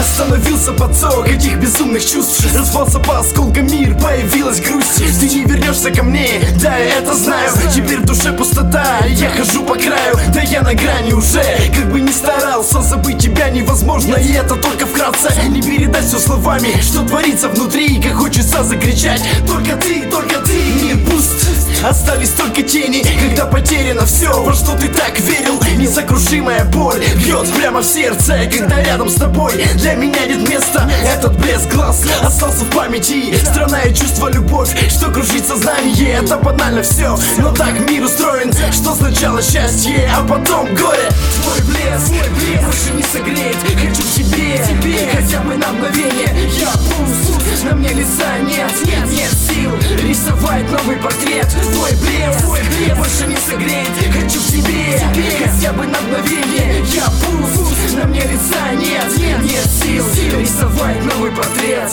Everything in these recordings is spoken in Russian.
Остановился поток этих безумных чувств, распался по осколкам мир, появилась грусть. Ты не вернешься ко мне, да, я это знаю. Теперь в душе пустота, я хожу по краю. Да я на грани уже, как бы ни старался, забыть тебя невозможно, и это только вкратце. Не передать все словами, что творится внутри, как хочется закричать: только ты, мир пуст. Остались только тени, когда потеряно все, во что ты так верил. Несокрушимая боль бьет прямо в сердце, когда рядом с тобой для меня нет места. Этот блеск глаз остался в памяти. Страна и чувство, любовь, что кружит сознание. Это банально все, но так мир устроен, что сначала счастье, а потом горе. Твой блеск больше не согреет, хочу к тебе хотя бы на мгновение. Я пуст, на мне лица нет сил рисовать новый портрет. Твой блеск больше не согреет, хочу к тебе хотя бы на мгновение. Я пуст, на мне лица нет сил рисовать новый портрет.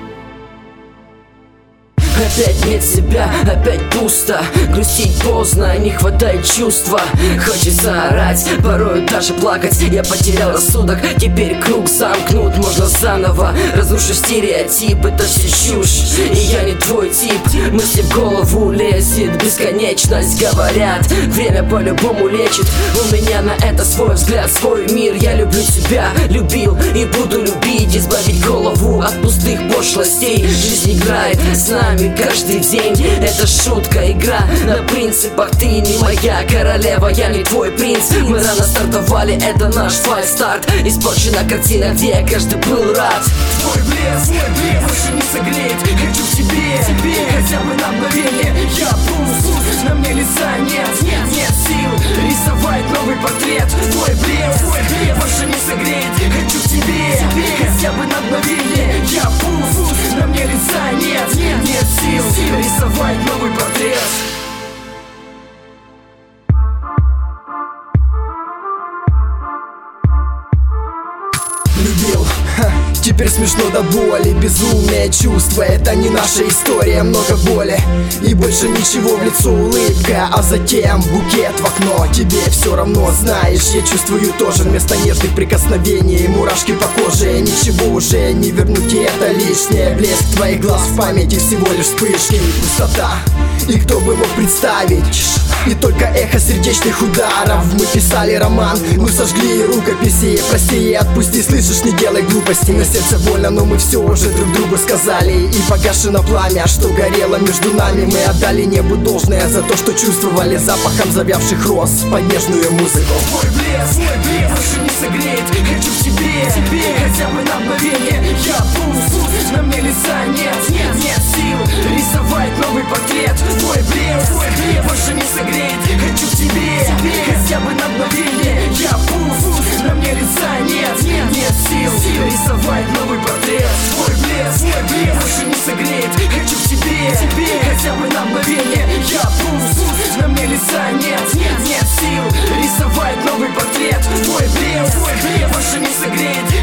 Опять нет себя, опять пусто. Грустить поздно, не хватает чувства. Хочется орать, порой даже плакать. Я потерял рассудок, теперь круг замкнут. Можно заново разрушить стереотип, это все чушь, и я не твой тип. Мысли в голову лезет, бесконечность говорят. Время по-любому лечит, у меня на это свой взгляд, свой мир. Я люблю тебя, любил и буду любить. Избавить голову от пустых пошлостей. Жизнь играет с нами каждый день, это шутка, игра на принципах. Ты не моя королева, я не твой принц. Мы рано стартовали, это наш фальстарт. Испорчена картина, где каждый был рад. Твой блеск больше не согреет, хочу к тебе хотя бы на мгновение. Я пуст, на мне лица нет сил рисовать новый портрет. Твой блеск больше не согреет, хочу к тебе хотя бы на мгновение. Я пуст, на мне лица нет сил рисовать новый портрет. Любил, теперь смешно до боли. Безумное чувство, это не наша история. Много боли и больше ничего, в лицо улыбка, а затем букет в окно. Тебе все равно, знаешь, я чувствую тоже. Вместо нежных прикосновений мурашки по коже. Ничего уже не вернуть, и это лишнее. Блеск твоих глаз в памяти, всего лишь вспышки. Пустота, и кто бы мог представить? И только эхо сердечных ударов. Мы писали роман, мы сожгли рукописи. Прости и отпусти, слышишь, не делай глупости. На сердце больно, но мы все уже друг другу сказали. И погашено пламя, что горело между нами. Мы отдали небу должное за то, что чувствовали запахом завявших роз под нежную музыку. Твой блеск больше не согреет, хочу к тебе хотя бы на мгновение. Я пуст, на мне лица нет сил рисовать новый портрет. Твой блеск больше не согреет, хочу к тебе хотя бы на мгновение. Я пуст, на мне лица нет сил рисовать новый портрет. Твой блеск больше не согреет, хочу к тебе хотя бы на мгновение. Я пуст, на мне лица нет сил рисовать новый портрет. Твой блеск больше не согреет,